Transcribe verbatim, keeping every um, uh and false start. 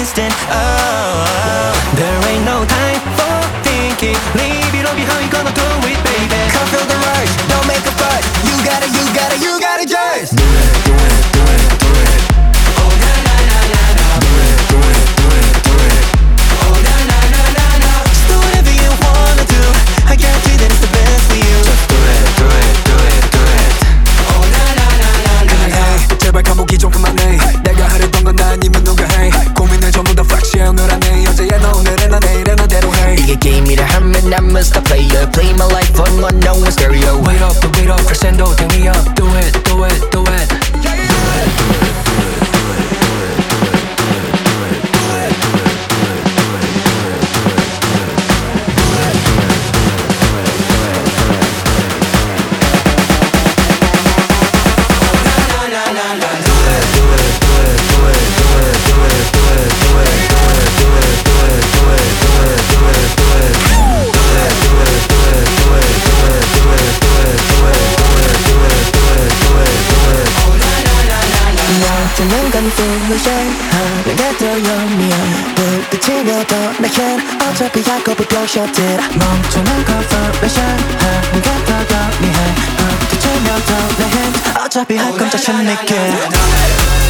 instant. Oh, there ain't no time for thinking. Leave it all behind, we gonna do it, baby. Can't feel the rush, don't make a fuss. You gotta, you gotta, you gotta just Do it, do it, do it, do it. Oh na na na na na. Do it, do it, do it, do it. Oh na na na na na. Just do whatever you wanna do. I guarantee that it's the best for you. Just do it, do it, do it, do it. Oh na na na na na. 그냥 해, 제발 감옥이 좀 그만해. 내가 하려던 건 아니면 누가 해. 고민을 전부 다 flex해 오늘 안해. 어제야 너 오늘은 나 내일은 너대로 해. 이게 게임이라 하면 I'm a star player. Play my life on one no one stereo. Wait up, wait up, crescendo, turn me up. Do it, do it, do it. 너한테는 confusion 내게 더 영리한 불빛이며도 내겐 어차피 약업을 셔틀 멈추는 confirmation 내게 더 영리한 불빛이며도 내겐 어차피 할 건 자신 있게